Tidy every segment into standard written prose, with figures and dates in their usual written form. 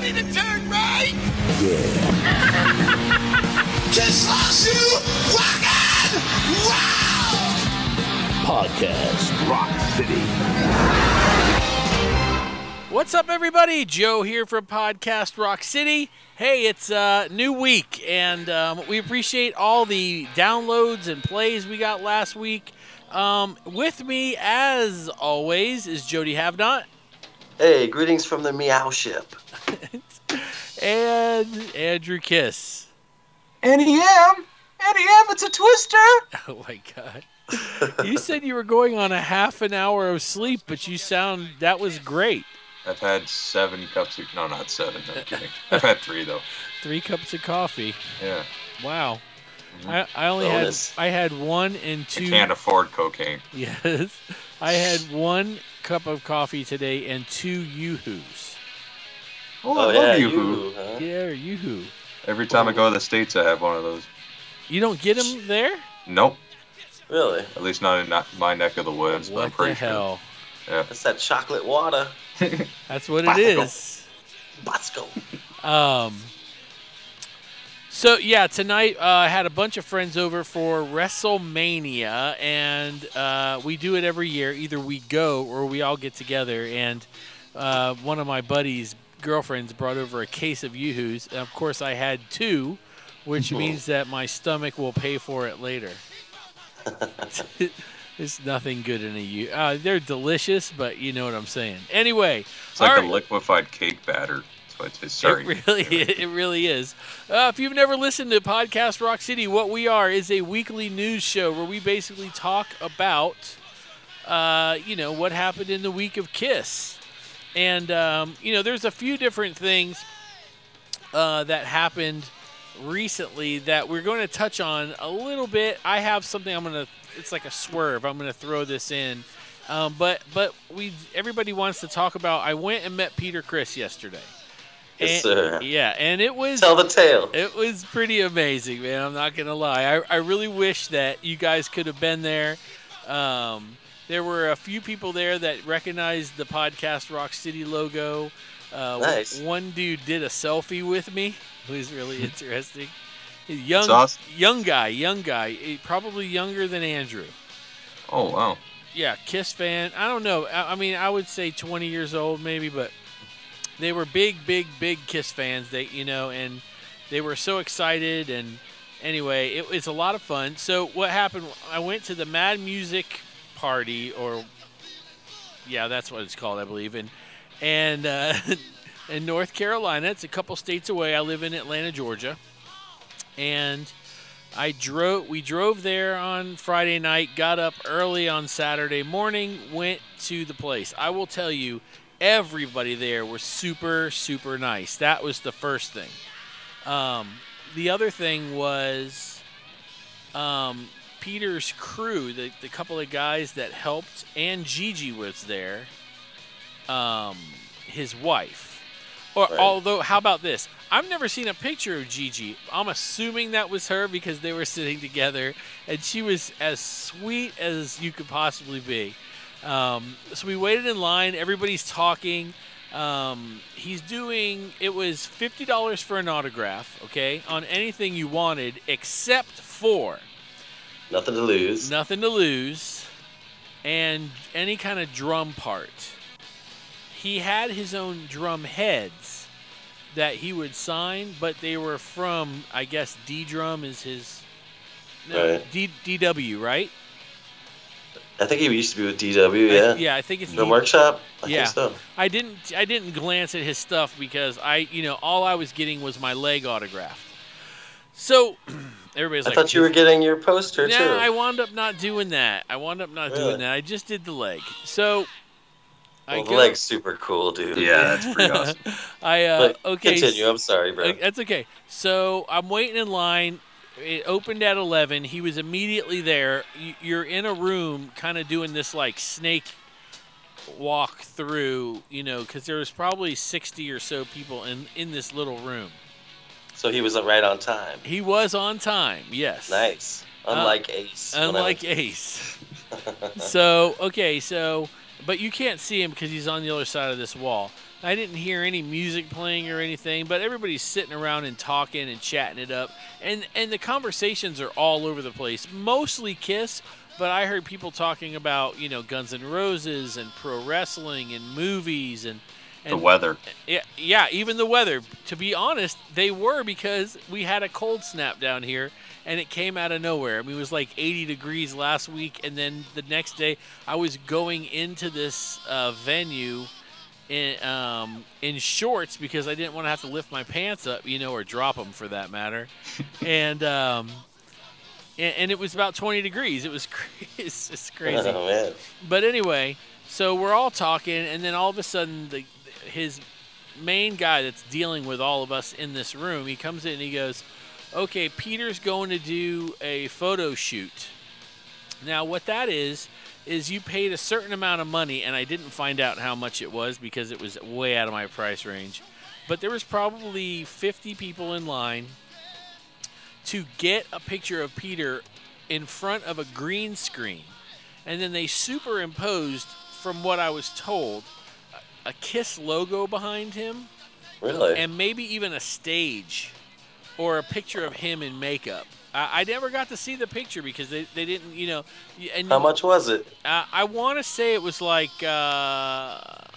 ready to turn right? Yeah. Just lost you, rockin'! Wow! Podcast Rock City. What's up, everybody? Joe here from Podcast Rock City. Hey, it's a new week, and we appreciate all the downloads and plays we got last week. With me, as always, is Jody Havnot. Hey, greetings from the Meow Ship. And Andrew Kiss. NEM, it's a twister. Oh, my God. You said you were going on a half an hour of sleep, but that was great. I've had 7 cups of... No, not 7. I'm kidding. I've had 3, though. 3 cups of coffee. Yeah. Wow. Mhm. I only had 1 and 2. I can't afford cocaine. Yes. I had 1 cup of coffee today and 2 Yoo-Hoos. Oh, I love Yoo-Hoo. Huh? Yeah, Yoo-Hoo. Every time I go to the States, I have one of those. You don't get them there? Nope. Really? At least not in my neck of the woods. But I'm What pretty the hell? Sure. Yeah. That's that chocolate water. That's what it Bosco. is. Bosco. So, yeah, tonight I had a bunch of friends over for WrestleMania, and we do it every year. Either we go or we all get together, and one of my buddies' girlfriends brought over a case of Yoo-Hoos, and of course I had 2, which means that my stomach will pay for it later. There's nothing good in a Yoo. They're delicious, but you know what I'm saying. Anyway. It's like all the right. liquefied cake batter. That's what it is. Sorry. It really is. If you've never listened to Podcast Rock City, what we are is a weekly news show where we basically talk about, what happened in the week of Kiss. And, there's a few different things that happened recently that we're going to touch on a little bit. I have something it's like a swerve. I'm going to throw this in. But everybody wants to talk about, I went and met Peter Criss yesterday. Yes, sir. Yeah, and it was... Tell the tale. It was pretty amazing, man. I'm not going to lie. I really wish that you guys could have been there. There were a few people there that recognized the Podcast Rock City logo. Nice. One dude did a selfie with me. It was really interesting. Young, That's awesome. young guy, probably younger than Andrew. Oh, wow. Yeah, Kiss fan. I don't know. I mean, I would say 20 years old maybe, but they were big Kiss fans. And they were so excited. And anyway, it was a lot of fun. So what happened? I went to the Mad Music Party, that's what it's called, I believe. And in North Carolina, it's a couple states away. I live in Atlanta, Georgia, and we drove there on Friday night, got up early on Saturday morning, went to the place. I will tell you, everybody there was super, super nice. That was the first thing. The other thing was Peter's crew, the couple of guys that helped, and Gigi was there, his wife. Right. Although, how about this? I've never seen a picture of Gigi. I'm assuming that was her because they were sitting together, and she was as sweet as you could possibly be. So we waited in line. Everybody's talking. It was $50 for an autograph, okay, on anything you wanted except for Nothing to lose. Nothing to lose, and any kind of drum part. He had his own drum heads that he would sign, but they were from, I guess, D-Drum is his... No, Right. DW, right? I think he used to be with DW, yeah. I think it's... The Workshop? I Yeah. think so. I didn't glance at his stuff because all I was getting was my leg autographed. So... Everybody's I like, thought you were getting your poster, too. No, I wound up not doing that. I just did the leg. So... The leg's super cool, dude. Yeah, that's pretty awesome. Continue. I'm sorry, bro. That's okay. So I'm waiting in line. It opened at 11. He was immediately there. You're in a room kind of doing this like snake walk through, because there was probably 60 or so people in this little room. So he was right on time. He was on time, yes. Nice. Unlike Ace. Unlike Ace. So, but you can't see him because he's on the other side of this wall. I didn't hear any music playing or anything, but everybody's sitting around and talking and chatting it up. And the conversations are all over the place. Mostly Kiss, but I heard people talking about, Guns N' Roses and pro wrestling and movies and The weather. Yeah, even the weather. To be honest, they were, because we had a cold snap down here and it came out of nowhere. I mean, it was like 80 degrees last week, and then the next day I was going into this venue in shorts because I didn't want to have to lift my pants up, or drop them for that matter. And it was about 20 degrees. It was it's crazy. Oh, man. But anyway, so we're all talking, and then all of a sudden his main guy that's dealing with all of us in this room, he comes in and he goes, "Okay, Peter's going to do a photo shoot." Now, what that is you paid a certain amount of money, and I didn't find out how much it was because it was way out of my price range. But there was probably 50 people in line to get a picture of Peter in front of a green screen. And then they superimposed, from what I was told, a Kiss logo behind him. Really? And maybe even a stage or a picture of him in makeup. I never got to see the picture because they didn't, And How much was it? I want to say it was like $65.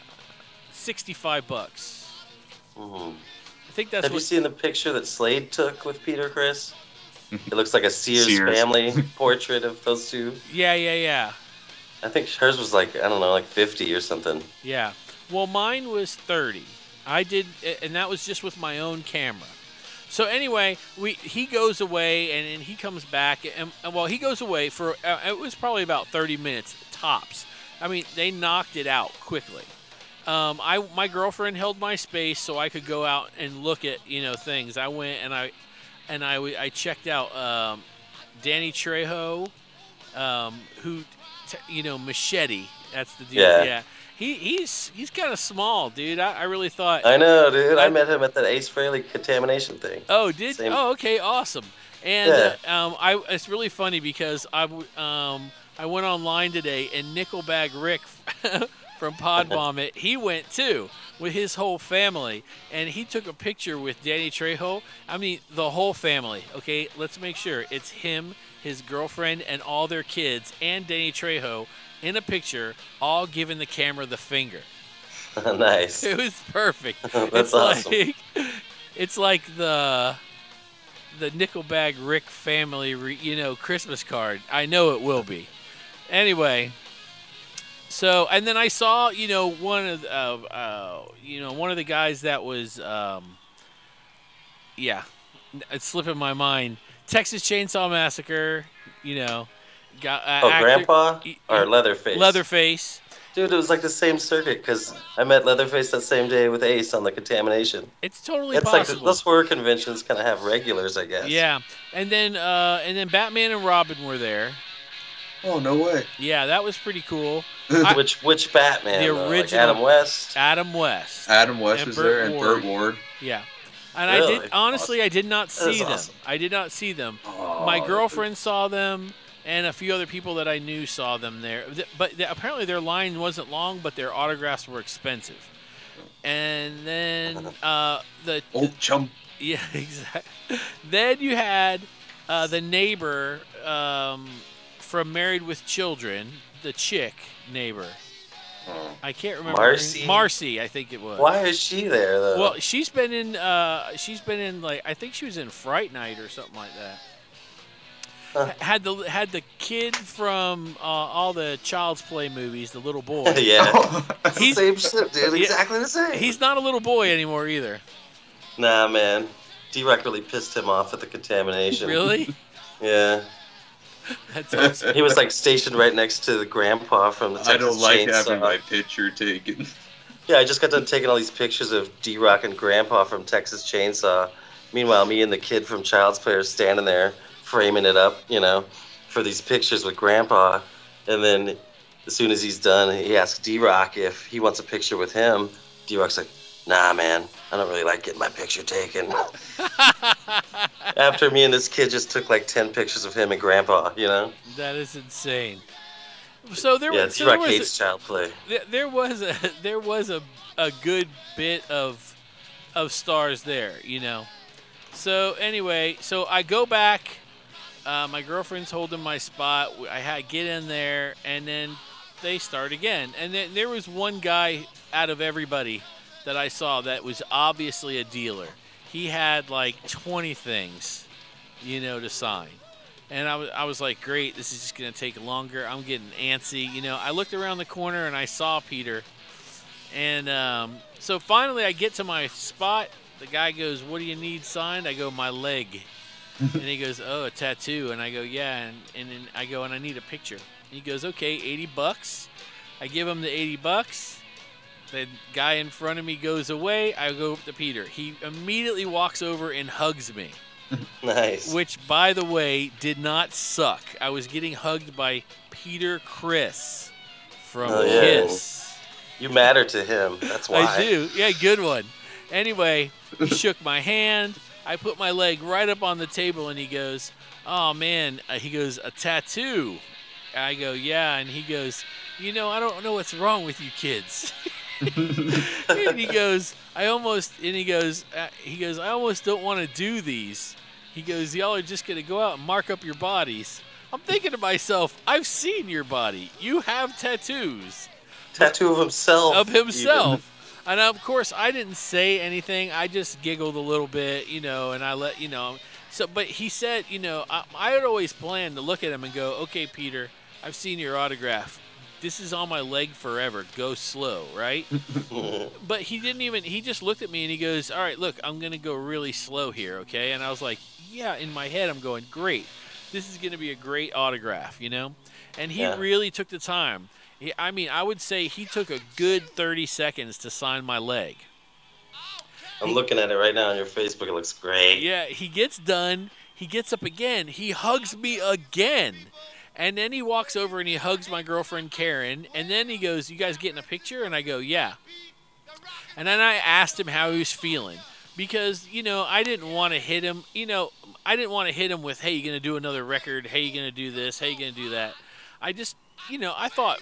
Mm-hmm. I think that's Have you what. seen the picture that Slade took with Peter Criss? It looks like a Sears Sears. family portrait of those two. Yeah. I think hers was like 50 or something. Yeah. Well, mine was 30. I did, and that was just with my own camera. So anyway, he goes away, and he comes back, and he goes away for it was probably about 30 minutes tops. I mean, they knocked it out quickly. My girlfriend held my space so I could go out and look at things. I went and I checked out Danny Trejo, who Machete. That's the dude. Yeah. He's kind of small, dude. I really thought. I know, dude. I met him at that Ace Frehley contamination thing. Oh, did? Same. Oh, okay, awesome. And it's really funny because I went online today, and Nickelbag Rick from Pod Vomit, he went too with his whole family, and he took a picture with Danny Trejo. I mean, the whole family. Okay, let's make sure it's him, his girlfriend, and all their kids, and Danny Trejo in a picture, all giving the camera the finger. Nice. It was perfect. That's awesome. It's like the Nickelbag Rick family, Christmas card. I know it will be. Anyway, so and then I saw, one of the guys that was, it's slipping my mind. Texas Chainsaw Massacre, Grandpa or Leatherface? Leatherface. Dude, it was like the same circuit because I met Leatherface that same day with Ace on the contamination. It's totally It's possible. like those horror conventions kind of have regulars, I guess. Yeah, and then Batman and Robin were there. Oh, no way. Yeah, that was pretty cool. Which Batman? The though? original- Like Adam West. Adam West. Adam West And was Burt there, and Ward. Burt Ward. Yeah. And Really? I did not see is them. awesome. I did not see them. Oh, My girlfriend saw them, and a few other people that I knew saw them there. But apparently their line wasn't long, but their autographs were expensive. And then Old chum. yeah, exactly. Then you had the neighbor from Married with Children, the chick neighbor. I can't remember. her Marcy? name. Marcy, I think it was. Why is she there though? Well, she's been in like I think she was in Fright Night or something like that. Had the kid from all the Child's Play movies, the little boy. yeah. That's the He's- same shit, dude. Yeah. Exactly the same. He's not a little boy anymore either. Nah, man. D-Rock really pissed him off at the contamination. Really? Yeah. That's awesome. He was like stationed right next to the grandpa from the Texas I don't like Chainsaw. having my picture taken. Yeah, I just got done taking all these pictures of D-Rock and Grandpa from Texas Chainsaw. Meanwhile, me and the kid from Child's Play are standing there framing it up, for these pictures with Grandpa. And then as soon as he's done, he asks D-Rock if he wants a picture with him. D-Rock's like, nah, man, I don't really like getting my picture taken. After me and this kid just took like 10 pictures of him and Grandpa, That is insane. So there Yeah, was D-Rock hates child play. there was a good bit of stars there, you know. So anyway, so I go back. My girlfriend's holding my spot. I get in there, and then they start again. And then there was one guy out of everybody that I saw that was obviously a dealer. He had like 20 things, you know, to sign. And I was like, great, this is just going to take longer. I'm getting antsy. You know, I looked around the corner and I saw Peter. And so finally I get to my spot. The guy goes, what do you need signed? I go, my leg. And he goes, oh, a tattoo. And I go, yeah. And then I go, and I need a picture. He goes, okay, $80. I give him the $80. The guy in front of me goes away. I go up to Peter. He immediately walks over and hugs me. Nice. Which, by the way, did not suck. I was getting hugged by Peter Criss from Kiss. You matter to him. That's why. I do. Yeah, good one. Anyway, he shook my hand. I put my leg right up on the table, and he goes, oh, man. He goes, a tattoo. I go, yeah. And he goes, you know, I don't know what's wrong with you kids. And he goes, I almost don't want to do these. He goes, y'all are just going to go out and mark up your bodies. I'm thinking to myself, I've seen your body. You have tattoos. Tattoo of himself. Of himself. And of course, I didn't say anything. I just giggled a little bit, you know, and I let, you know. So, but he said, you know, I had always planned to look at him and go, okay, Peter, I've seen your autograph. This is on my leg forever. Go slow, right? But he didn't even, he just looked at me and he goes, all right, look, I'm going to go really slow here, okay? And I was like, yeah, in my head, I'm going, great. This is going to be a great autograph, you know? And he really took the time. I mean, I would say he took a good 30 seconds to sign my leg. I'm looking at it right now on your Facebook. It looks great. Yeah, he gets done. He gets up again. He hugs me again. And then he walks over and he hugs my girlfriend, Karen. And then he goes, you guys getting a picture? And I go, yeah. And then I asked him how he was feeling. Because, you know, I didn't want to hit him. You know, I didn't want to hit him with, hey, you going to do another record? Hey, you going to do this? Hey, you going to do that? I just, you know, I thought,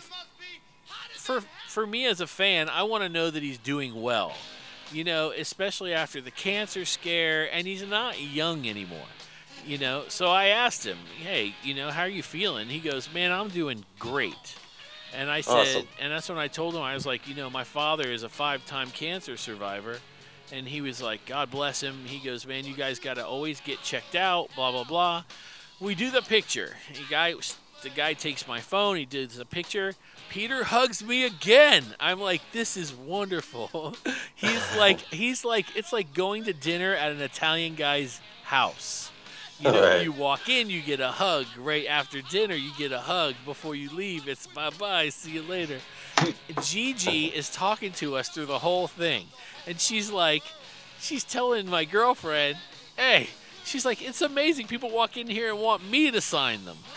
for me as a fan, I want to know that he's doing well. You know, especially after the cancer scare. And he's not young anymore. You know, so I asked him, hey, you know, how are you feeling? He goes, man, I'm doing great. And I said, awesome. And that's when I told him, I was like, you know, my father is a 5-time cancer survivor. And he was like, God bless him. He goes, man, you guys got to always get checked out, blah, blah, blah. We do the picture. The guy takes my phone. He does the picture. Peter hugs me again. I'm like, this is wonderful. He's like, it's like going to dinner at an Italian guy's house. You know, right. You walk in, you get a hug. Right after dinner, you get a hug. Before you leave, it's bye-bye, see you later. Gigi is talking to us through the whole thing. And she's telling my girlfriend, hey, she's like, it's amazing people walk in here and want me to sign them.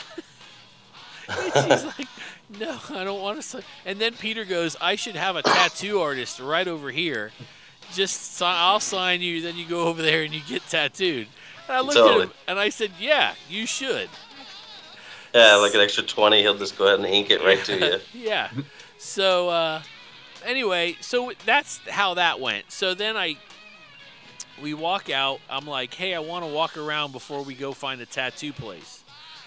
And she's like, no, I don't want to sign. And then Peter goes, I should have a tattoo artist right over here. I'll sign you, then you go over there and you get tattooed. And I looked at him and I said, yeah, you should. Yeah, like an extra 20, he'll just go ahead and ink it right to you. Yeah. So, anyway, so that's how that went. So then we walk out. I'm like, hey, I want to walk around before we go find a tattoo place.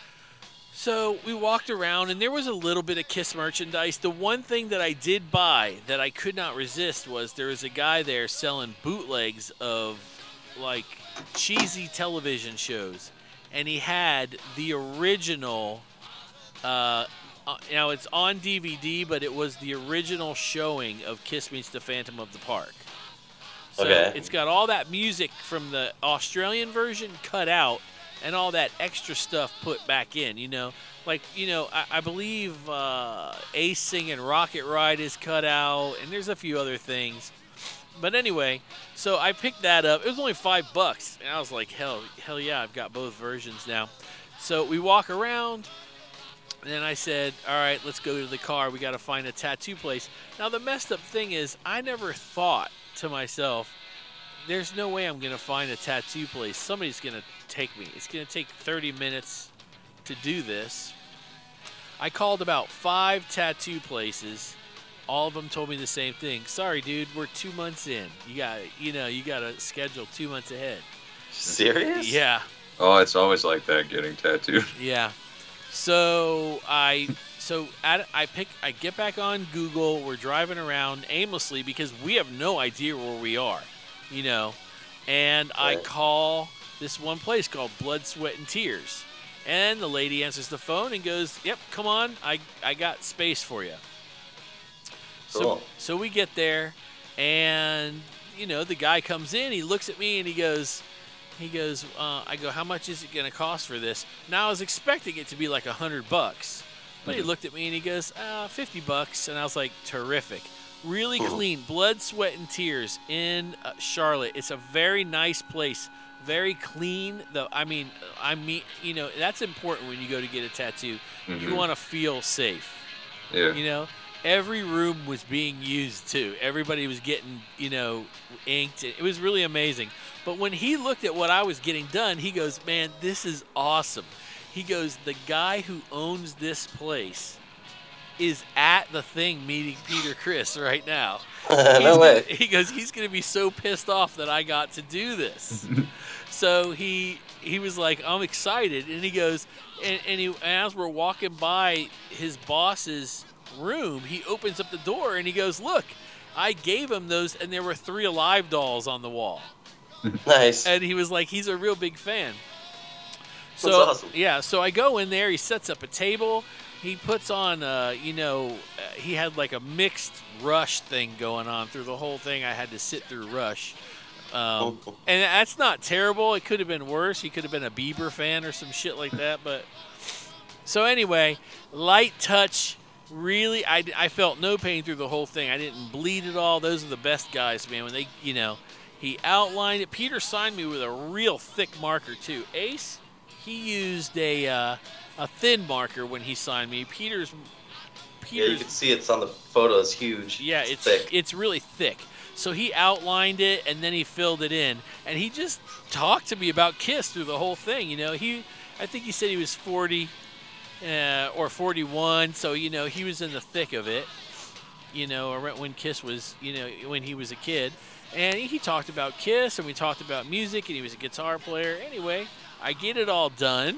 So we walked around, and there was a little bit of Kiss merchandise. The one thing that I did buy that I could not resist was there was a guy there selling bootlegs of, like, cheesy television shows. And he had the original, now it's on DVD, but it was the original showing of Kiss Meets the Phantom of the Park. So It's got all that music from the Australian version cut out and all that extra stuff put back in, you know. Like, you know, I believe Ace singing Rocket Ride is cut out, and there's a few other things. But anyway, so I picked that up. It was only $5, and I was like, hell yeah, I've got both versions now. So we walk around, and then I said, all right, let's go to the car. We got to find a tattoo place. Now, the messed up thing is I never thought to myself, there's no way I'm going to find a tattoo place. Somebody's going to take me. It's going to take 30 minutes to do this. I called about 5 tattoo places. All of them told me the same thing. Sorry, dude, we're 2 months in. You got to schedule 2 months ahead. Serious? Yeah. Oh, it's always like that getting tattooed. Yeah. So I get back on Google. We're driving around aimlessly because we have no idea where we are, And I Right. call this one place called Blood, Sweat, and Tears. And the lady answers the phone and goes, "Yep, come on. I got space for you." Cool. So we get there, and the guy comes in. He looks at me and he goes, I go, "How much is it going to cost for this?" Now I was expecting it to be like $100, but he looked at me and he goes, $50, and I was like, terrific, really clean. Blood, Sweat, and Tears in Charlotte. It's a very nice place, very clean. That's important when you go to get a tattoo. You want to feel safe. Yeah. Every room was being used too. Everybody was getting, inked. It was really amazing. But when he looked at what I was getting done, he goes, "Man, this is awesome." He goes, "The guy who owns this place is at the thing meeting Peter Criss right now." No way. He goes, "He's going to be so pissed off that I got to do this." So he was like, "I'm excited." And he goes, and as we're walking by his boss's room, he opens up the door and he goes, "Look, I gave him those, and there were 3 Alive dolls on the wall." Nice. And he was like, he's a real big fan. So That's awesome. yeah, so I go in there. He sets up a table. He puts on, he had like a mixed Rush thing going on through the whole thing. I had to sit through Rush. And that's not terrible. It could have been worse. He could have been a Bieber fan or some shit like that. But so anyway, light touch. Really, I felt no pain through the whole thing. I didn't bleed at all. Those are the best guys, man. When they, he outlined it. Peter signed me with a real thick marker too. Ace, he used a thin marker when he signed me. Peter's Yeah, you can see it's on the photo. It's huge. Yeah, it's thick. It's really thick. So he outlined it and then he filled it in, and he just talked to me about Kiss through the whole thing. I think he said he was 40 or 41, so he was in the thick of it. Around when Kiss was, when he was a kid, and he talked about Kiss, and we talked about music, and he was a guitar player. Anyway, I get it all done,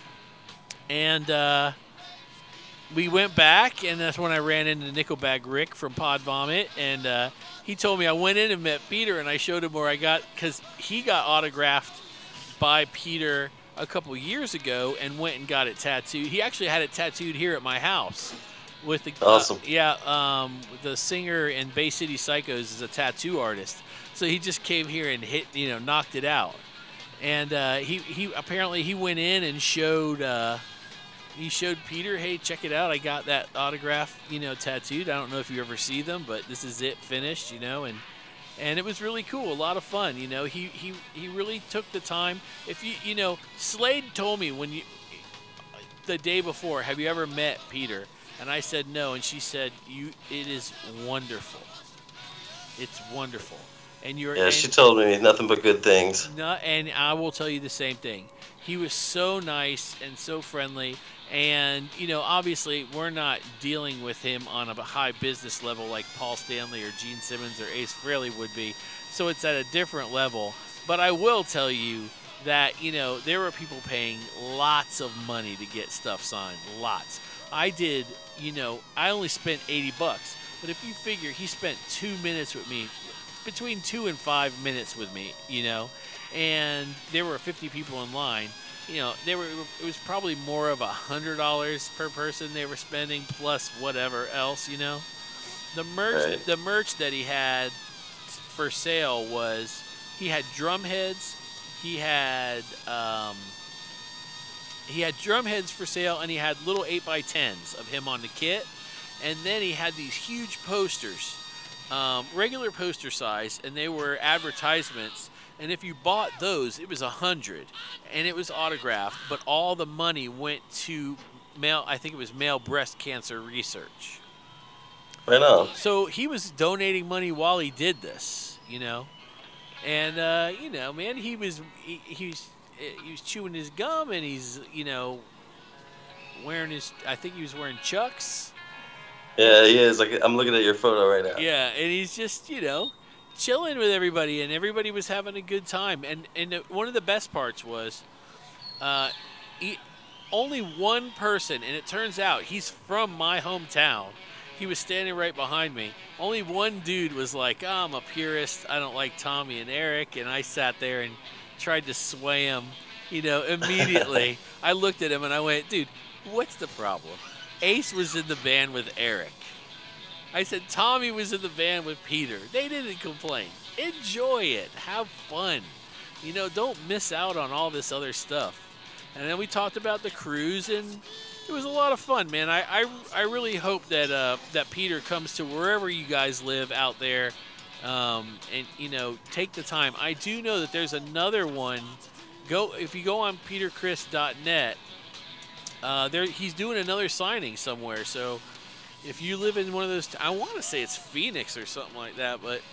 and we went back, and that's when I ran into Nickelback Rick from Pod Vomit, and he told me I went in and met Peter, and I showed him where I got, because he got autographed by Peter a couple years ago and went and got it tattooed. He actually had it tattooed here at my house. With the Awesome. The singer in Bay City Psychos is a tattoo artist, so he just came here and knocked it out. And he apparently he went in and showed Peter, "Hey, check it out! I got that autograph, tattooed. I don't know if you ever see them, but this is it finished, And it was really cool, a lot of fun. He really took the time. If Slade told me the day before, "Have you ever met Peter?" And I said no, and she said, "It is wonderful. It's wonderful." And she told me nothing but good things. And I will tell you the same thing. He was so nice and so friendly, and obviously we're not dealing with him on a high business level like Paul Stanley or Gene Simmons or Ace Frehley would be. So it's at a different level. But I will tell you that there were people paying lots of money to get stuff signed, lots. I did, I only spent $80, but if you figure he spent 2 minutes with me, between 2 and 5 minutes with me, and there were 50 people in line, it was probably more of $100 per person they were spending plus whatever else, The merch that he had for sale was, he had drum heads, he had drum heads for sale, and he had little 8x10s of him on the kit. And then he had these huge posters, regular poster size, and they were advertisements. And if you bought those, it was $100, and it was autographed. But all the money went to male breast cancer research. Right on. So he was donating money while he did this, And man, he was chewing his gum, and he's wearing I think he was wearing Chucks. Yeah, he is. Like, I'm looking at your photo right now. Yeah, and he's just, chilling with everybody, and everybody was having a good time. And one of the best parts was only one person, and it turns out he's from my hometown. He was standing right behind me. Only one dude was like, I'm a purist. I don't like Tommy and Eric. And I sat there and tried to sway him, immediately. I looked at him and I went, dude, what's the problem? Ace was in the band with Eric. I said Tommy was in the band with Peter. They didn't complain. Enjoy it. Have fun. Don't miss out on all this other stuff. And then we talked about the cruise, and it was a lot of fun, man. I really hope that Peter comes to wherever you guys live out there, and take the time. I do know that there's another one. If you go on peterchris.net, he's doing another signing somewhere. So if you live in one of those, I want to say it's Phoenix or something like that, but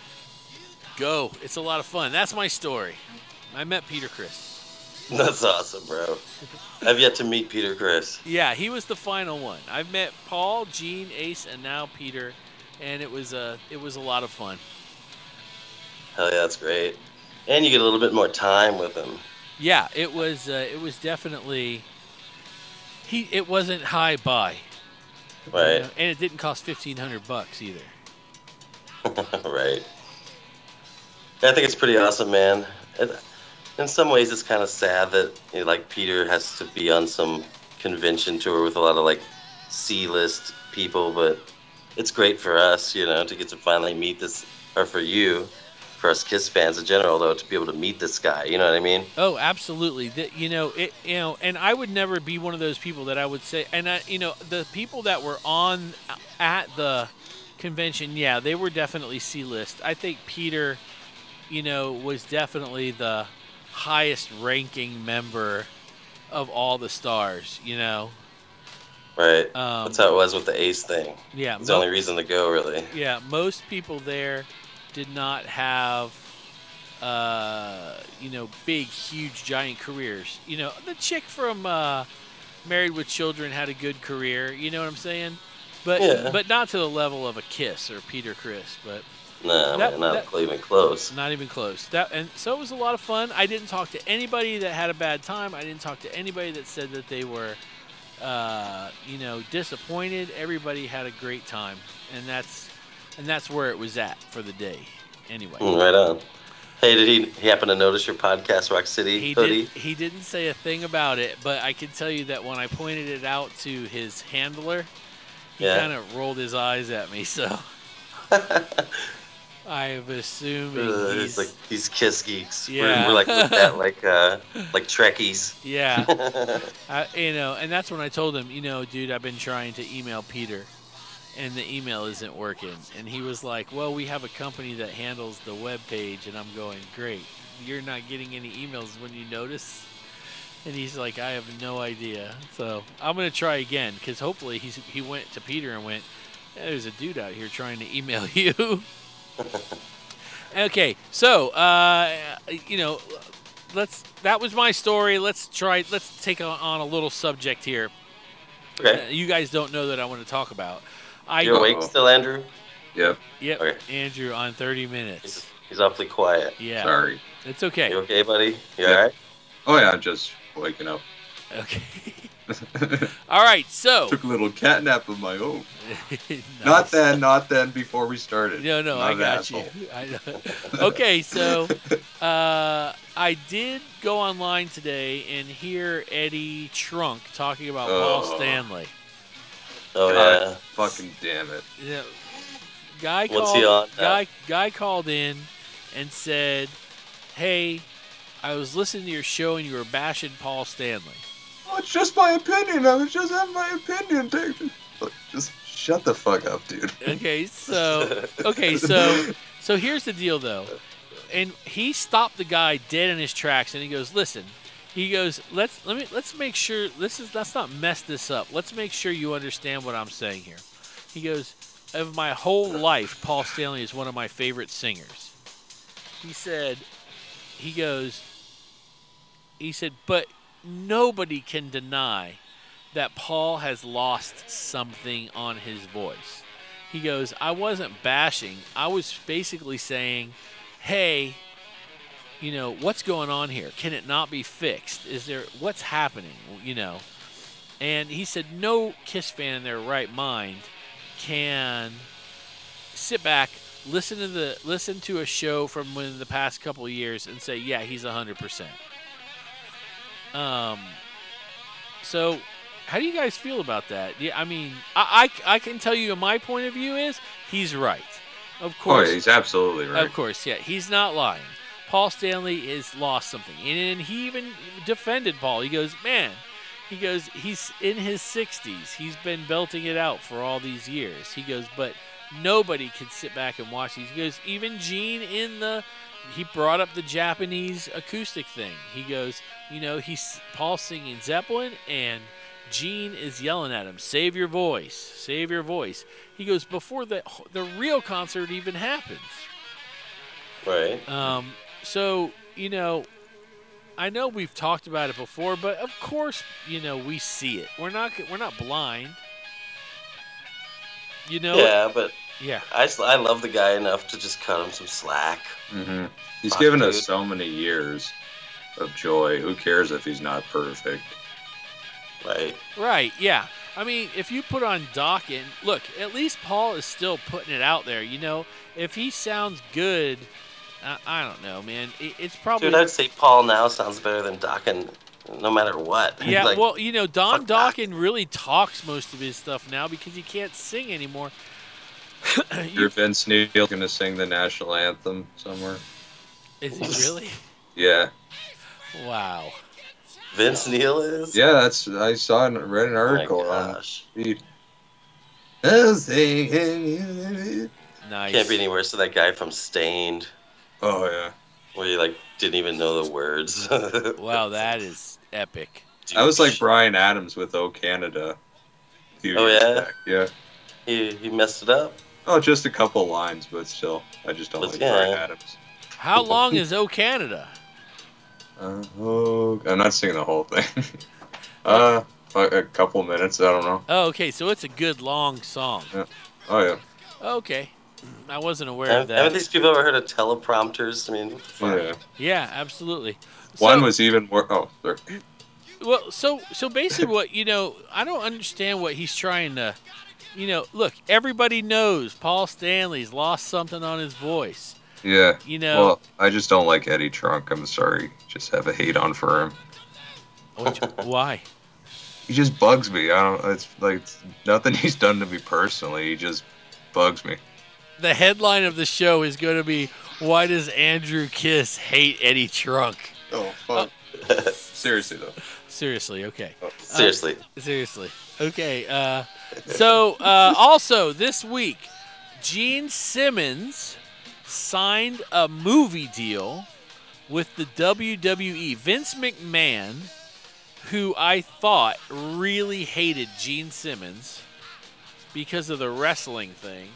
go. It's a lot of fun. That's my story. I met Peter Criss. That's awesome, bro. I've yet to meet Peter Criss. Yeah, he was the final one. I've met Paul, Gene, Ace, and now Peter, and it was a lot of fun. Hell yeah, that's great. And you get a little bit more time with him. Yeah, it was definitely. It wasn't high buy. Right. And it didn't cost $1,500 either. Right. I think it's pretty awesome, man. In some ways, it's kind of sad that Peter has to be on some convention tour with a lot of C-list people, but it's great for us, to get to finally meet this, or for you, for us Kiss fans in general, though, to be able to meet this guy. You know what I mean? Oh, absolutely. And I would never be one of those people that I would say, and the people that were at the convention, yeah, they were definitely C-list. I think Peter, was definitely the highest ranking member of all the stars, Right. That's how it was with the Ace thing. Yeah. It's the only reason to go, really. Yeah, most people there did not have, big, huge, giant careers. The chick from Married with Children had a good career, you know what I'm saying? But not to the level of a Kiss or Peter Criss, but... No, not even close. Not even close. And so it was a lot of fun. I didn't talk to anybody that had a bad time. I didn't talk to anybody that said that they were, disappointed. Everybody had a great time, and that's where it was at for the day. Anyway. Right on. Hey, did he happen to notice your Podcast Rock City hoodie? He didn't say a thing about it, but I can tell you that when I pointed it out to his handler, he kind of rolled his eyes at me. So. I am assuming it's like these Kiss geeks. Yeah. We're like with that, like Trekkies. Yeah. And that's when I told him, dude, I've been trying to email Peter, and the email isn't working. And he was like, well, we have a company that handles the web page. And I'm going, great. You're not getting any emails when you notice? And he's like, I have no idea. So I'm going to try again, because hopefully he went to Peter and went, there's a dude out here trying to email you. Okay, so that was my story. Let's take on a little subject here. Okay. You guys don't know that I want to talk about. You awake still, Andrew? Yep. Okay. Andrew on 30 minutes. He's awfully quiet. Yeah. Sorry. It's okay. You okay, buddy? You all right? Oh yeah, just waking up. Okay. All right, so took a little cat nap of my own. Nice. Not then. Before we started. No, I got you. I know. Okay, so I did go online today and hear Eddie Trunk talking about Paul Stanley. Oh yeah. Fucking damn it. Yeah. What's he on? Guy called in and said, "Hey, I was listening to your show and you were bashing Paul Stanley." Oh, it's just my opinion. I was just having my opinion. Just shut the fuck up, dude. Okay, so here's the deal, though. And he stopped the guy dead in his tracks, and he goes, "Listen," he goes, "Let's make sure let's not mess this up. Let's make sure you understand what I'm saying here." He goes, "Of my whole life, Paul Stanley is one of my favorite singers." He said, but nobody can deny that Paul has lost something on his voice. He goes, I wasn't bashing. I was basically saying, hey, you know, what's going on here? Can it not be fixed? What's happening? You know? And he said no Kiss fan in their right mind can sit back, listen to a show from within the past couple of years and say, yeah, he's 100%. So how do you guys feel about that? Yeah, I mean, I can tell you my point of view is he's right. Of course. Oh, he's absolutely right. Of course, yeah. He's not lying. Paul Stanley has lost something. And he even defended Paul. He goes, man, he's in his 60s. He's been belting it out for all these years. He goes, but nobody can sit back and watch these. He goes, even Gene he brought up the Japanese acoustic thing. He goes, you know, Paul's singing Zeppelin and Gene is yelling at him, save your voice, save your voice. He goes, before the real concert even happens. Right. So, you know, I know we've talked about it before, but of course, you know, we see it. We're not blind. You know? Yeah, but yeah. I love the guy enough to just cut him some slack. Mm-hmm. He's Fuck, given dude. us so many years of joy. Who cares if he's not perfect? Right. Right, yeah. I mean, if you put on Doc and look, at least Paul is still putting it out there. You know, if he sounds good, I don't know, man. It's probably. Dude, I'd say Paul now sounds better than Dokken, no matter what. Yeah, Like, well, you know, Don fuck Doc. Dokken really talks most of his stuff now because he can't sing anymore. Your Vince Neil gonna sing the national anthem somewhere? Is he really? Yeah. Wow. Vince Neil is? Yeah, I saw and read an Oh my article on gosh. Speed. Nice. Can't be any worse than that guy from Stained, Oh yeah. where you like didn't even know the words. Wow, that is epic. I was like Brian Adams with O Canada. a few Oh, years yeah? back. Yeah. he messed it up. Oh, just a couple lines, but still, I just don't like Yeah. Brian Adams. How long is O Canada? I'm not singing the whole thing. A couple minutes. I don't know. Oh, okay, so it's a good long song. Oh yeah. Okay. I wasn't aware of Haven't that. these people ever heard of teleprompters? I mean, what the fuck? Yeah. Yeah, absolutely. One So- was even more. Oh, sorry. Well, so basically what, you know, I don't understand what he's trying to, you know, look, everybody knows Paul Stanley's lost something on his voice. Yeah. You know, Well, I just don't like Eddie Trunk. I'm sorry. Just have a hate on for him. why? He just bugs me. I don't. It's like nothing he's done to me personally. He just bugs me. The headline of the show is going to be, why does Andrew Kiss hate Eddie Trunk? Oh fuck. Seriously though. Seriously, okay. Seriously. Seriously. Okay. So also this week, Gene Simmons signed a movie deal with the WWE. Vince McMahon, who I thought really hated Gene Simmons because of the wrestling thing.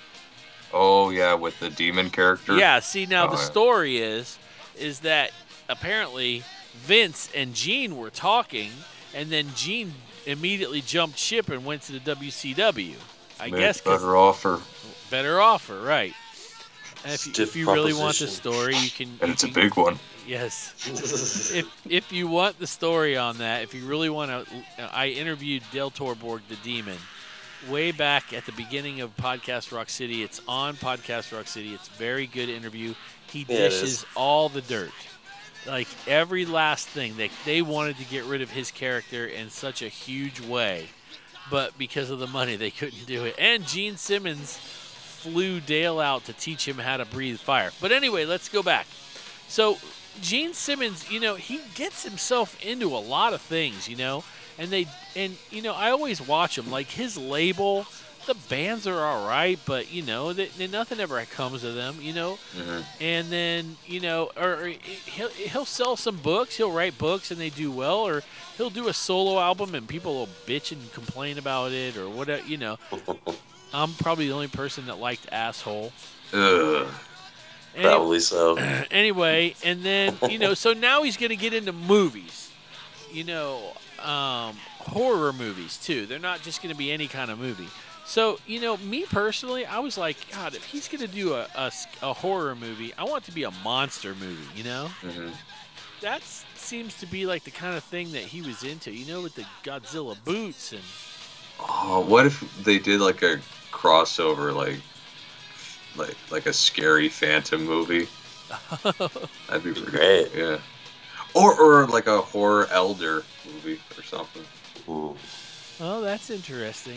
Oh yeah, with the demon character. Yeah, see now the Oh, yeah. story is that apparently Vince and Gene were talking, and then Gene immediately jumped ship and went to the WCW. I Made guess 'cause better offer. better offer, right? And if Stiff you really want the proposition. story, you can. And you it's a can- big one. Yes. If you want the story on that, if you really want to, I interviewed Del Torborg, the Demon, way back at the beginning of Podcast Rock City. It's on Podcast Rock City. It's a very good interview. He Yeah, it dishes is. all the dirt, like every last thing. They wanted to get rid of his character in such a huge way, but because of the money, they couldn't do it. And Gene Simmons flew Dale out to teach him how to breathe fire. But anyway, let's go back. So Gene Simmons, you know, he gets himself into a lot of things, you know, and you know, I always watch him. Like his label, the bands are all right, but you know, nothing ever comes of them, you know. Mhm. And then, you know, or he'll sell some books, he'll write books and they do well, or he'll do a solo album and people will bitch and complain about it or whatever, you know. I'm probably the only person that liked Asshole. Ugh. Probably so. Anyway, and then, you know, so now he's going to get into movies. You know, horror movies too. They're not just going to be any kind of movie. So, me personally, I was like, God, if he's going to do a horror movie, I want it to be a monster movie, Mm-hmm. That seems to be like the kind of thing that he was into, with the Godzilla boots and... Oh, what if they did like a crossover, like a scary Phantom movie? That'd be pretty Great. Yeah. Or like a horror Elder movie or something. Ooh. Oh, that's interesting.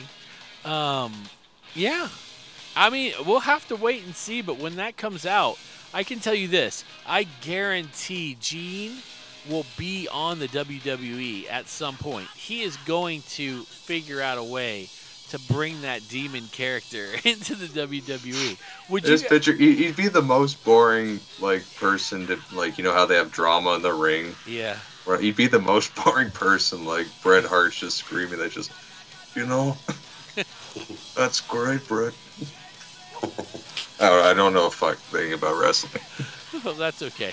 Yeah. I mean, we'll have to wait and see, but when that comes out, I can tell you this. I guarantee Gene will be on the WWE at some point. He is going to figure out a way to bring that demon character into the WWE. Would you This picture, he'd be the most boring person to how they have drama in the ring. Yeah. Right, he'd be the most boring person, like Bret Hart's just screaming. That just, that's great, Bret. I don't know a fuck thing about wrestling. Well, that's okay.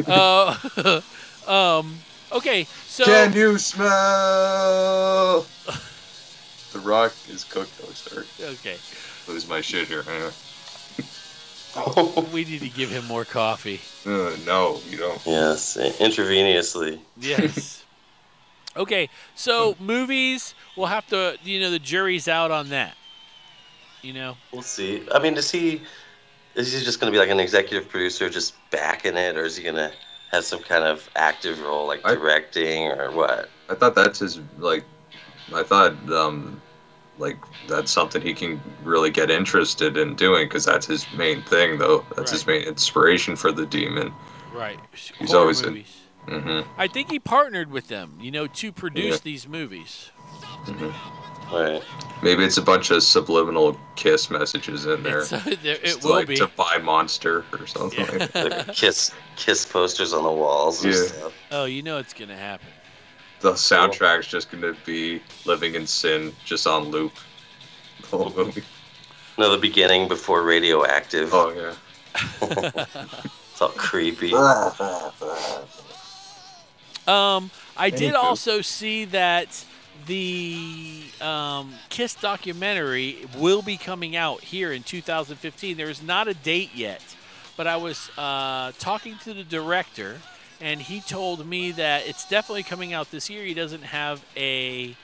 Okay, so... Can you smell? The Rock is cooked. Oh, sorry. Okay. Lose my shit here. We need to give him more coffee. No, you don't. Yes, intravenously. Yes. Okay, so movies, we'll have to, the jury's out on that. We'll see. I mean, is he just going to be like an executive producer just backing it, or is he going to have some kind of active role, like directing or what? I thought that's his, that's something he can really get interested in doing, because that's his main thing, though. That's his main inspiration for the Demon. Right. He's Horror always movies. Mm-hmm. I think he partnered with them, to produce these movies. Mm-hmm. Right. Maybe it's a bunch of subliminal kiss messages in there. It will be. To buy Monster or something like that. Like kiss posters on the walls and stuff. Oh, it's going to happen. The soundtrack's just going to be Living in Sin, just on loop. The whole movie. No, the beginning before Radioactive. Oh, yeah. It's all creepy. I did also see that the Kiss documentary will be coming out here in 2015. There is not a date yet, but I was talking to the director, and he told me that it's definitely coming out this year. He doesn't have a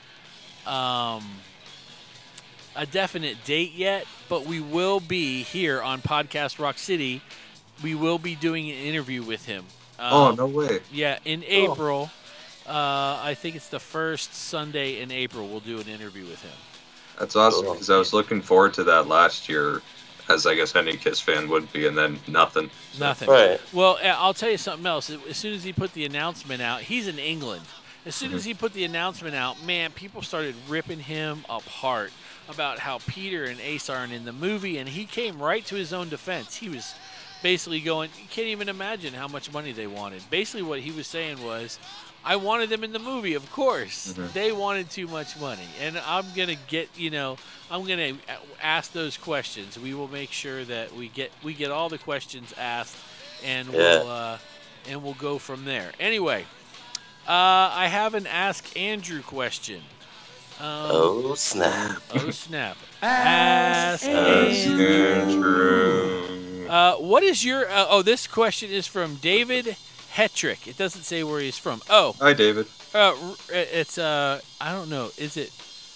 definite date yet, but we will be here on Podcast Rock City. We will be doing an interview with him. Oh, no way. Yeah, in April. I think it's the first Sunday in April we'll do an interview with him. That's awesome, because I was looking forward to that last year, as I guess any Kiss fan would be, and then nothing. Nothing. Right. Well, I'll tell you something else. As soon as he put the announcement out, he's in England. As soon as he put the announcement out, man, people started ripping him apart about how Peter and Ace aren't in the movie, and he came right to his own defense. He was basically going, you can't even imagine how much money they wanted. Basically what he was saying was, I wanted them in the movie, of course. Mm-hmm. They wanted too much money. And I'm going to get, I'm going to ask those questions. We will make sure that we get all the questions asked, and we'll go from there. Anyway, I have an Ask Andrew question. Oh, snap. Oh, snap. Ask Andrew. What is your... this question is from David Hetrick. It doesn't say where he's from. Oh. Hi, David. It's, I don't know. Is it...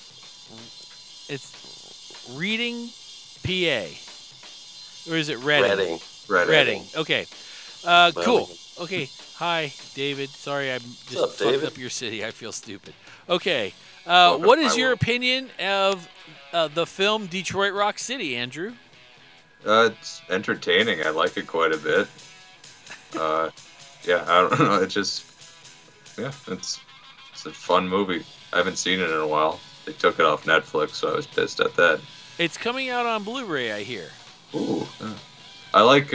It's Reading, PA. Or is it Reading? Reading. Okay. Cool. Okay. Hi, David. Sorry, I just fucked up your city. I feel stupid. Okay. What is your opinion of the film Detroit Rock City, Andrew? It's entertaining. I like it quite a bit. Yeah, I don't know. It's a fun movie. I haven't seen it in a while. They took it off Netflix, so I was pissed at that. It's coming out on Blu-ray, I hear. Ooh. Yeah. I like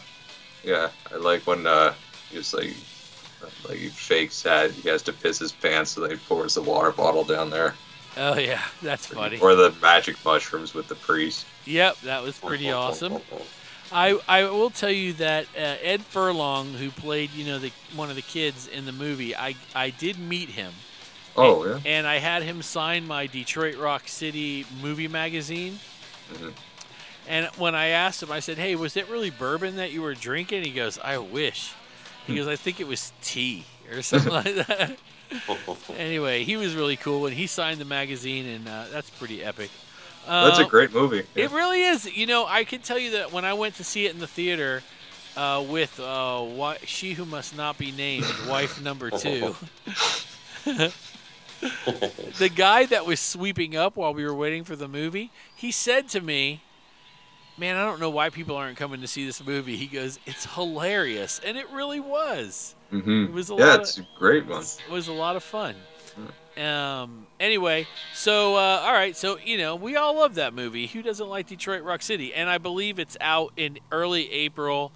when he's he fakes that he has to piss his pants, so he pours the water bottle down there. Oh yeah, that's funny. Or the magic mushrooms with the priest. Yep, that was pretty awesome. I will tell you that Ed Furlong, who played one of the kids in the movie, I did meet him, Oh, yeah. And I had him sign my Detroit Rock City movie magazine. Mhm. And when I asked him, I said, "Hey, was it really bourbon that you were drinking?" He goes, "I wish." He goes, "I think it was tea or something like that." Anyway, he was really cool, and he signed the magazine, and that's pretty epic. That's a great movie. It really is. You know, I can tell you that when I went to see it in the theater with She Who Must Not Be Named, wife number 2, the guy that was sweeping up while we were waiting for the movie, he said to me, "Man, I don't know why people aren't coming to see this movie." He goes, "It's hilarious," and it really was. Mm-hmm. It was a Yeah, lot. it's a great one. It was a lot of fun. Anyway, so all right, so you know we all love that movie. Who doesn't like Detroit Rock City? And I believe it's out in early April,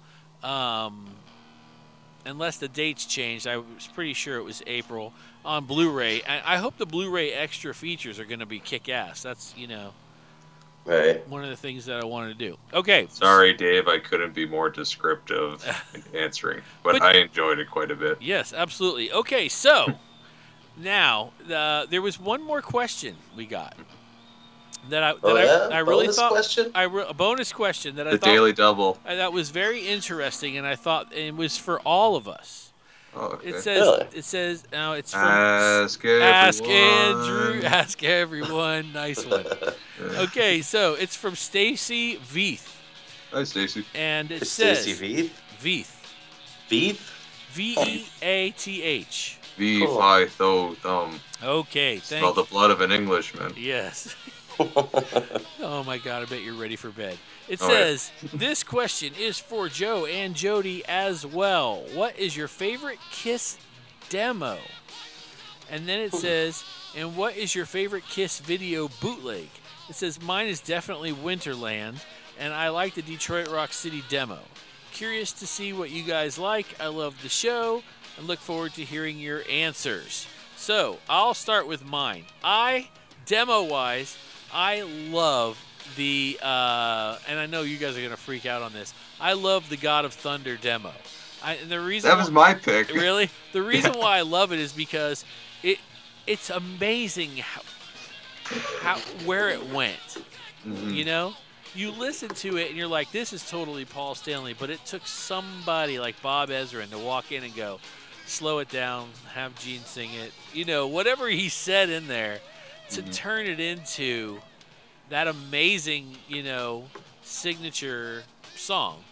unless the dates changed. I was pretty sure it was April on Blu-ray. I hope the Blu-ray extra features are going to be kick-ass. That's Right. one of the things that I wanted to do. Okay. Sorry, Dave, I couldn't be more descriptive in answering, but I enjoyed it quite a bit. Yes, absolutely. Okay, so now there was one more question we got that I really Bonus thought question? a bonus question that I The thought Daily Double. that was very interesting, and I thought it was for all of us. Oh, okay. It says Really? now it's from Ask everyone. Ask everyone. Nice one. Okay, so it's from Stacy Veith, Hi, Stacy. and it It's says Stacey Veith? Veith, Veith? Veath. V Cool. Phi Tho Thumb. Okay, Smell the blood of an Englishman. Yes. Oh my God! I bet you're ready for bed. It Oh, yeah. says this question is for Joe and Jody as well. What is your favorite Kiss demo? And then it says, and what is your favorite Kiss video bootleg? It says mine is definitely Winterland, and I like the Detroit Rock City demo. Curious to see what you guys like. I love the show and look forward to hearing your answers. So I'll start with mine. Demo-wise, I love the, and I know you guys are going to freak out on this, I love the God of Thunder demo. And the reason That was my pick. Really? The reason why I love it is because it's amazing how where it went. Mhm. You know? You listen to it and you're like, this is totally Paul Stanley, but it took somebody like Bob Ezrin to walk in and go, slow it down, have Gene sing it. You know, whatever he said in there to turn it into that amazing, signature song.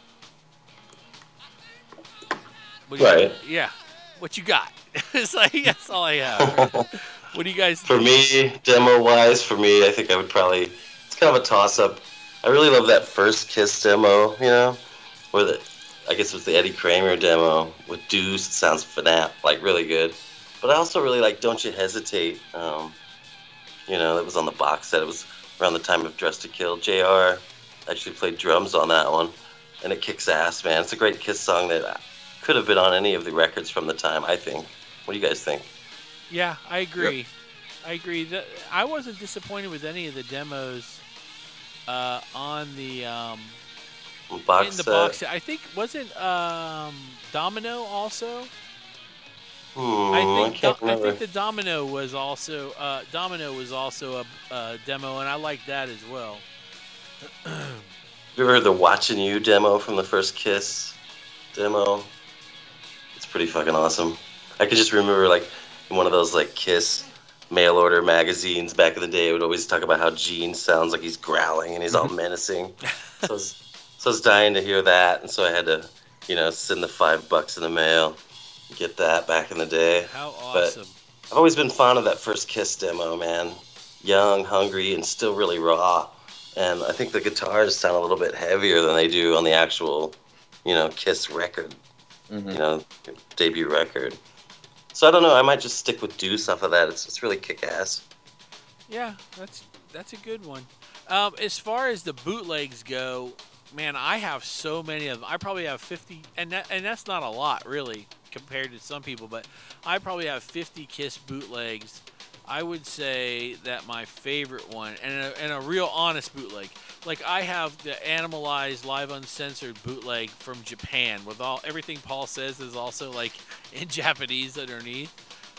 What do you- Right. Yeah. What you got? It's like, that's all I have. What do you guys For me, demo-wise, I think I would probably, it's kind of a toss-up. I really love that first Kiss demo, where I guess it was the Eddie Kramer demo with Deuce. It sounds like really good. But I also really like Don't You Hesitate. That was on the box set. It was around the time of Dress to Kill. JR actually played drums on that one, and it kicks ass, man. It's a great Kiss song that could have been on any of the records from the time, I think. What do you guys think? Yeah, I agree. I agree. I wasn't disappointed with any of the demos on the Box in the set. box set. I think wasn't Domino also? I can't I remember. think the Domino was also a demo, and I like that as well. You ever heard the Watching You demo from the first Kiss demo? It's pretty fucking awesome. I could just remember, in one of those, Kiss mail order magazines back in the day, it would always talk about how Gene sounds like he's growling and he's all menacing. So I was dying to hear that, and so I had to, send the $5 in the mail, get that back in the day. How But awesome! I've always been fond of that first Kiss demo, man. Young, hungry, and still really raw. And I think the guitars sound a little bit heavier than they do on the actual, Kiss record, debut record. So I don't know. I might just stick with Deuce off of that. It's really kick-ass. Yeah, that's a good one. As far as the bootlegs go, man, I have so many of them. I probably have 50, and that's not a lot really compared to some people, but I probably have 50 Kiss bootlegs. I would say that my favorite one, and a real honest bootleg, I have the Animalized Live Uncensored bootleg from Japan with everything Paul says is also in Japanese underneath.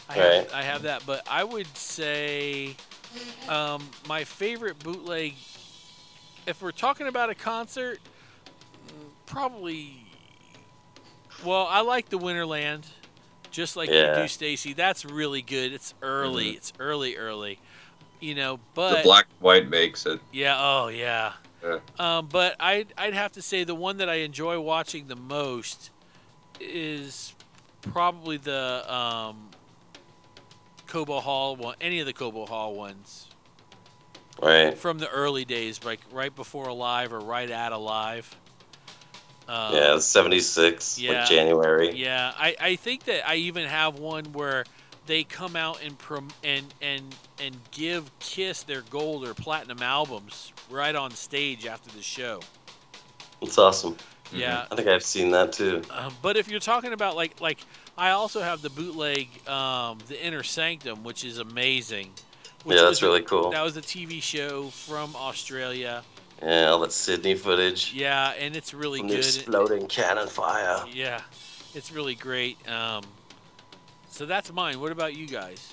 I have that, but I would say my favorite bootleg, if we're talking about a concert, probably. Well, I like the Winterland, just like you do, Stacy. That's really good. It's early. Mm-hmm. It's early. The But black and white makes it. yeah, oh yeah. Yeah. But I'd have to say the one that I enjoy watching the most is probably the Cobo Hall one. Any of the Cobo Hall ones. Right. From the early days, like right before Alive or right at Alive. Yeah, 76, yeah, like January. Yeah, I think that I even have one where they come out and give Kiss their gold or platinum albums right on stage after the show. It's awesome. Yeah, I think I've seen that too. but if you're talking about like I also have the bootleg, the Inner Sanctum, which is amazing. Yeah, that's really cool. That was a TV show from Australia. Yeah, all that Sydney footage. Yeah, and it's really From good. the exploding cannon fire. Yeah, it's really great. So that's mine. What about you guys?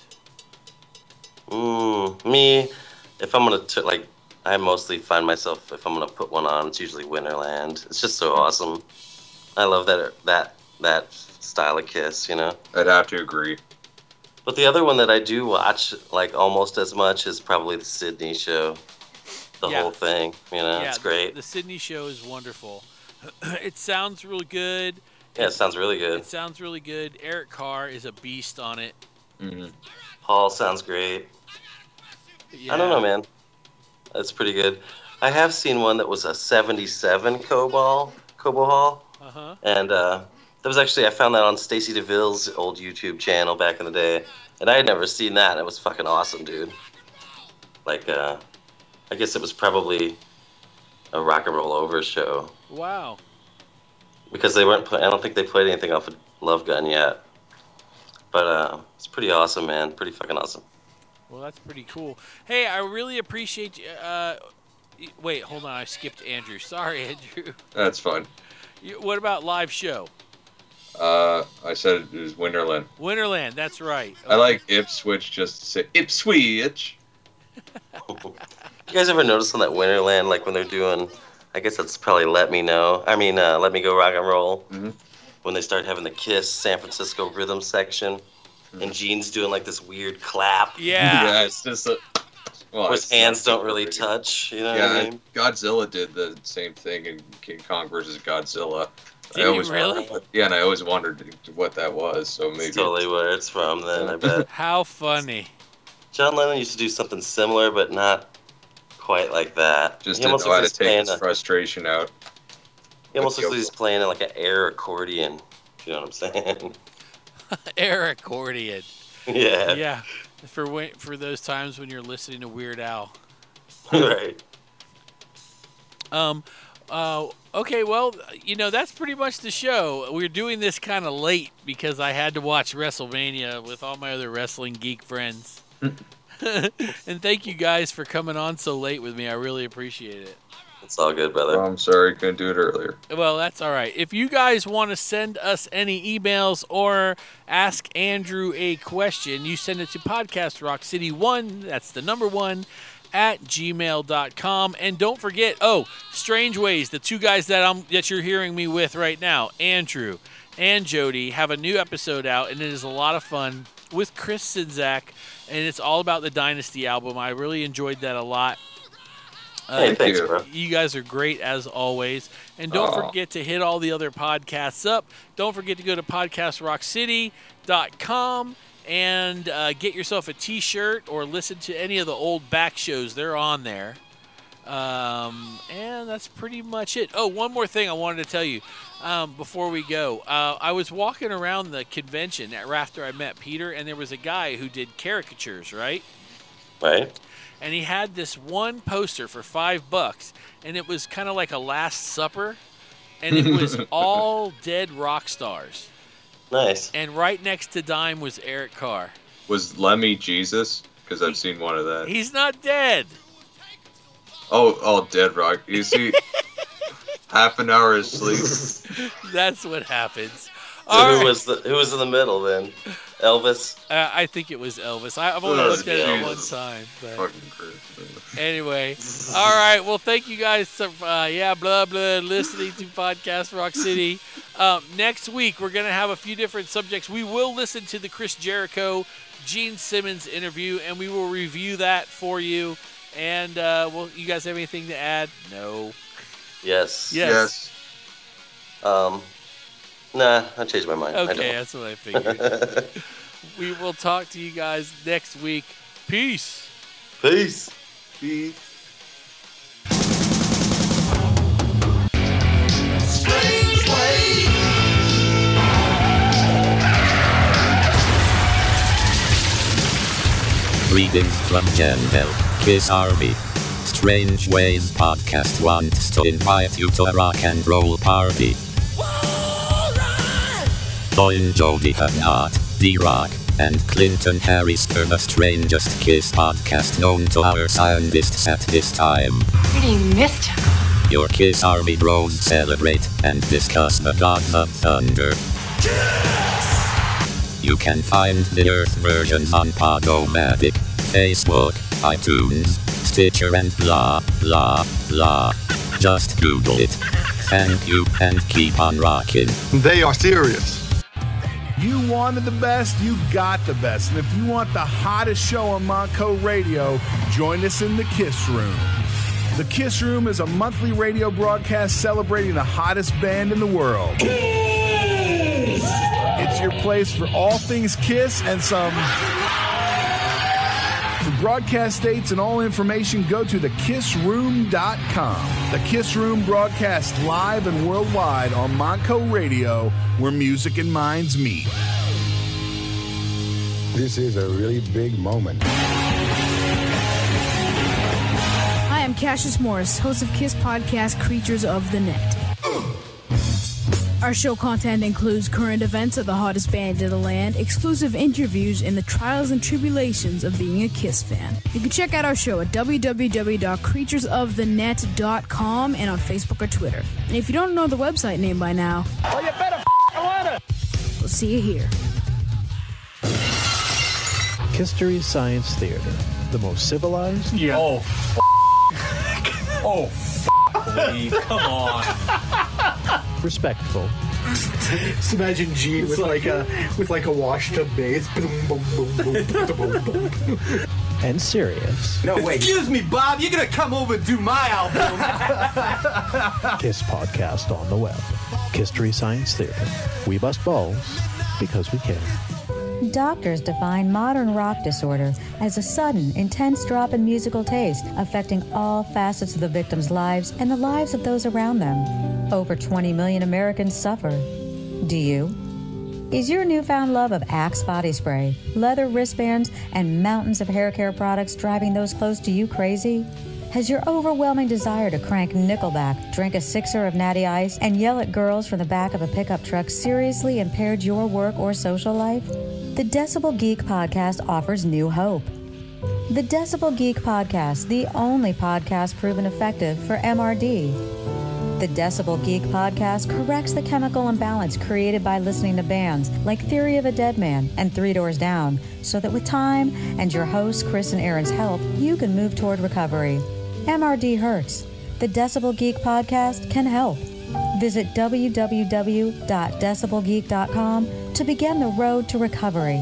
Me, if I'm gonna I mostly find myself, if I'm gonna put one on, it's usually Winterland. It's just so awesome. I love that style of Kiss, you know. I'd have to agree. But the other one that I do watch like almost as much is probably the Sydney show. The whole thing, you know, it's great. The Sydney show is wonderful. It sounds really good. Yeah, it sounds really good. It sounds really good. Eric Carr is a beast on it. Mm-hmm. Hall sounds great. Yeah. I don't know, man. That's pretty good. I have seen one that was a 77 Cobo Hall. Uh-huh. And that was actually, I found that on Stacey DeVille's old YouTube channel back in the day. And I had never seen that. It was fucking awesome, dude. Like, I guess it was probably a Rock and Roll Over show. Wow. Because they weren't, I don't think they played anything off of Love Gun yet. But it's pretty awesome, man. Pretty fucking awesome. Well, that's pretty cool. Hey, I really appreciate you. Wait, hold on. I skipped Andrew. Sorry, Andrew. That's fine. What about live show? I said it was Winterland. Winterland, that's right. Okay. I like Ipswich just to say Ipswich. You guys ever notice on that Winterland, like when they're doing, I guess that's probably Let Me Know. I mean, Let Me Go Rock and Roll. Mm-hmm. When they start having the Kiss San Francisco rhythm section. And Gene's doing like this weird clap. Yeah. Yeah, it's just a... Well, his hands don't really touch, you know what I mean? Godzilla did the same thing in King Kong versus Godzilla. Did he really? And I always wondered what that was, so maybe... That's totally where it's from then, I bet. How funny. John Lennon used to do something similar, but not quite like that. Just didn't know how to take his frustration out. He almost looks like he's playing like an air accordion, if you know what I'm saying. Air accordion. Yeah. Yeah. For those times when you're listening to Weird Al. Right. Okay, well, that's pretty much the show. We're doing this kind of late because I had to watch WrestleMania with all my other wrestling geek friends. And thank you guys for coming on so late with me. I really appreciate it. It's all good, brother. I'm sorry, couldn't do it earlier. Well, that's all right. If you guys want to send us any emails or ask Andrew a question, you send it to podcastrockcity1, that's the number 1, at gmail.com. And don't forget, Strange Ways, the two guys that you're hearing me with right now, Andrew and Jody, have a new episode out, and it is a lot of fun with Chris Sinzak, and it's all about the Dynasty album. I really enjoyed that a lot. Hey, thanks, bro. You guys are great as always. And don't forget to hit all the other podcasts up. Don't forget to go to podcastrockcity.com and get yourself a t-shirt or listen to any of the old back shows. They're on there. And that's pretty much it. Oh, one more thing I wanted to tell you before we go. I was walking around the convention after I met Peter, and there was a guy who did caricatures, right? Right. And he had this one poster for $5, and it was kind of like a Last Supper, and it was all dead rock stars. Nice. And right next to Dime was Eric Carr. Was Lemmy Jesus? Because I've seen one of that. He's not dead. Oh, dead rock. You see, half an hour of sleep. That's what happens. So who was in the middle then? Elvis. I think it was Elvis. I've only Oh, looked at it one Jesus. time. But Fucking Chris. anyway, all right. Well, thank you guys for listening to Podcast Rock City. Next week, we're going to have a few different subjects. We will listen to the Chris Jericho, Gene Simmons interview, and we will review that for you. And you guys have anything to add? No. Yes. Yes. Nah, I changed my mind. Okay, that's what I figured. We will talk to you guys next week. Peace. Peace. Strange ways. Greetings from Genville, Kiss Army. Strange Ways Podcast wants to invite you to a rock and roll party. Join Jody Habnot, D-Rock, and Clinton Harris for the strangest Kiss podcast known to our scientists at this time. Pretty mystical. Your Kiss Army bros celebrate and discuss the gods of thunder. You can find the Earth versions on Podomatic, Facebook, iTunes, Stitcher, and blah, blah, blah. Just Google it. Thank you, and keep on rocking. They are serious. You wanted the best, you got the best. And if you want the hottest show on Montco Radio, join us in the Kiss Room. The Kiss Room is a monthly radio broadcast celebrating the hottest band in the world. Kiss! It's your place for all things Kiss and some... For broadcast dates and all information, go to thekissroom.com. The Kiss Room broadcasts live and worldwide on Montco Radio, where music and minds meet. This is a really big moment. Hi, I'm Cassius Morris, host of Kiss podcast Creatures of the Net. Our show content includes current events of the hottest band in the land, exclusive interviews, and the trials and tribulations of being a Kiss fan. You can check out our show at www.creaturesofthenet.com and on Facebook or Twitter. And if you don't know the website name by now, Oh, you better learn it. we'll see you here. History Science Theater, the most civilized. Yeah. Oh, oh, Lee, come on. Respectful. Just imagine Gene with like a washtub bass. And serious. No way. Excuse me, Bob. You're gonna come over and do my album. Kiss podcast on the web. History Science Theater. We bust balls because we can. Doctors define modern rock disorder as a sudden, intense drop in musical taste, affecting all facets of the victims' lives and the lives of those around them. Over 20 million Americans suffer. Do you? Is your newfound love of Axe body spray, leather wristbands, and mountains of hair care products driving those close to you crazy? Has your overwhelming desire to crank Nickelback, drink a sixer of Natty Ice, and yell at girls from the back of a pickup truck seriously impaired your work or social life? The Decibel Geek Podcast offers new hope. The Decibel Geek Podcast, the only podcast proven effective for MRD. The Decibel Geek Podcast corrects the chemical imbalance created by listening to bands like Theory of a Dead Man and Three Doors Down, so that with time and your hosts Chris and Aaron's help, you can move toward recovery. MRD hurts. The Decibel Geek Podcast can help. Visit www.decibelgeek.com to begin the road to recovery.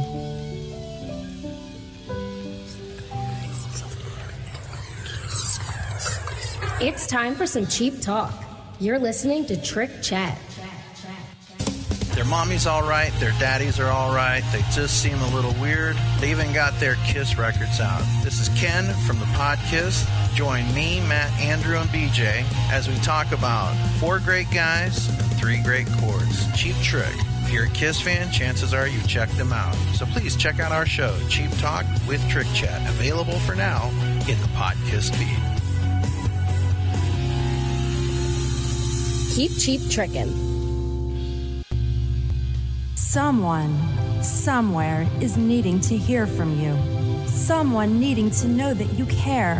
It's time for some cheap talk. You're listening to Trick Chat. Their mommy's all right, their daddies are all right, they just seem a little weird. They even got their Kiss records out. This is Ken from the Pod Kiss. Join me, Matt, Andrew, and BJ as we talk about 4 great guys and 3 great chords. Cheap Trick. If you're a Kiss fan, chances are you've checked them out. So please check out our show, Cheap Talk with Trick Chat, available for now in the Pod Kiss feed. Keep cheap trickin'. Someone, somewhere, is needing to hear from you. Someone needing to know that you care.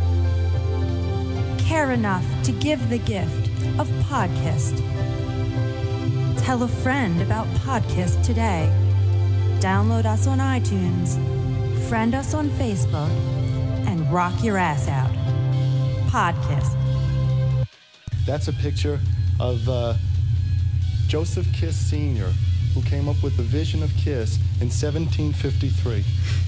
Care enough to give the gift of Podcast. Tell a friend about Podcast today. Download us on iTunes, friend us on Facebook, and rock your ass out. Podkiss. That's a picture of Joseph Kiss Sr., who came up with the vision of Kiss in 1753.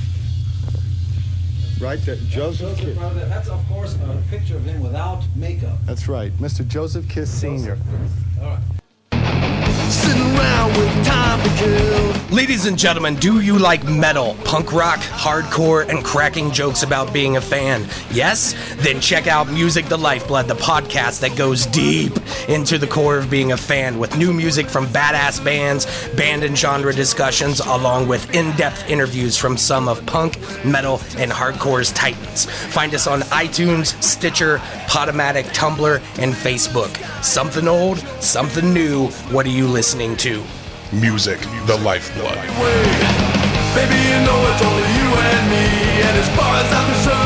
Right there, Joseph Kiss. That's, of course, a picture of him without makeup. That's right, Mr. Joseph Kiss Sr. All right. Sitting around with time to kill. Ladies and gentlemen, do you like metal, punk rock, hardcore, and cracking jokes about being a fan? Yes? Then check out Music the Lifeblood, the podcast that goes deep into the core of being a fan with new music from badass bands, band and genre discussions, along with in-depth interviews from some of punk, metal, and hardcore's titans. Find us on iTunes, Stitcher, Podomatic, Tumblr, and Facebook. Something old, something new. What are you listening to? Music, the lifeblood. Baby, you know it's only you and me, and as far as I'm concerned,